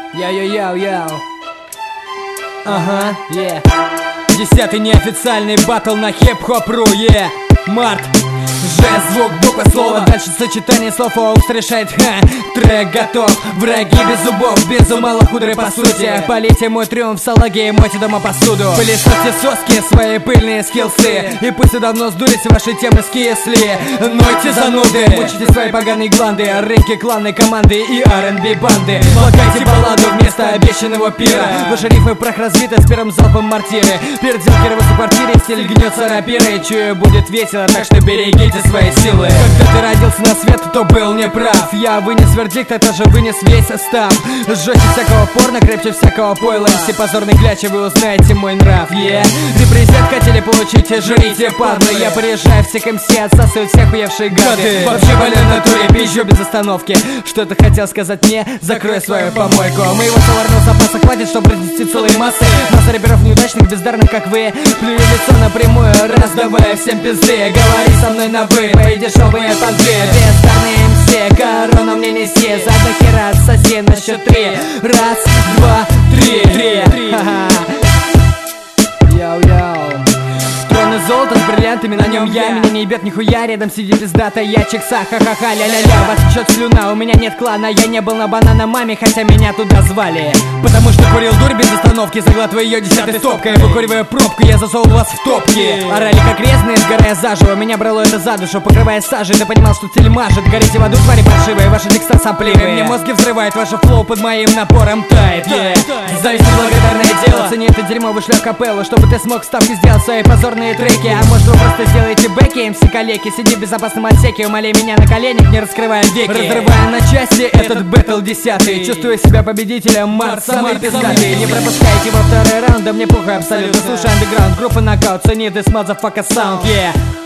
Йоу-йоу-йоу. Ага, е. 10-й неофициальный батл на хип-хоп.ру, е. Март. Жест, звук, буква, слово. Дальше сочетание слов, Оукс решает, трек готов. Враги без зубов, без ума, лохудры по сути. Полите мой триумф, салаги, мойте дома посуду. Пылесосьте соски, свои пыльные скиллсы. И пусть и давно сдулись ваши темы скисли. Нойте зануды, мучите свои поганые гланды. Рынки, кланы, команды и R&B банды. Лакайте балладу вместо обещанного пира. Ваши рифмы прах разбиты с первым залпом мортиры. Переделки рвутся в квартире, стиль гнется рапирой. Чую, будет весело, так что берегите свои силы. Когда ты родился на свет, то был неправ. Я вынес вердикт, это же вынес весь состав. Жестче всякого порно, крепче всякого пойла. Все позорные клячи, вы узнаете мой нрав, Репрезент хотели получить, жрите, падлы. Я приезжаю, всех МС отсасывают всех уевшие гады. Вообще болен в натуре, пизжу без остановки. Что ты хотел сказать мне? Закрой свою помойку. Моего словарного запаса хватит, чтобы разнести целые массы. Масса рэперов неудачных, бездарных, как вы. Плюю лицо напрямую, раздавая всем пизды. Говори со мной на вы, мои дешевые понты. Бездарные МС, корону мне неси. Задна хера, отсоси на счет 3. Раз, два, три. Йоу-йоу. Трон из золота с бриллиантами, на нем я. Меня не ебет нихуя, рядом сидит пиздата я чекса. Ха-ха-ха, ля-ля-ля, вас течет слюна. У меня нет клана, я не был на банана маме, хотя меня туда звали. Потому что курил дурь без остановки, заглатывая ее 10-й стопкой. Выкуривая пробку, я засовывал вас в топки. Орали как резные, сгорая заживо. Меня брало это за душу, покрывая сажей. Ты понимал, что цель мажет. Горите в аду, твари паршивые, ваши текста сопливые. Мне мозги взрывает, ваше флоу под моим напором тает. Зависть неблагодарное дело. Цени это дерьмо, вышлю капеллу, чтобы ты смог вставки сделать свои позорные треки. А может вы просто сделаете бэки, МС-калеки. Сиди в безопасном отсеке, умоляй меня на коленях, не раскрывая веки. Разрывая на части этот бэтл 10-й. Чувствую себя победителем, Март самый пиздатый. Не пропускайте во второй раунд, да мне похуй абсолютно. Слушай андеграунд, группа нокаут, цени this motherfucker sound,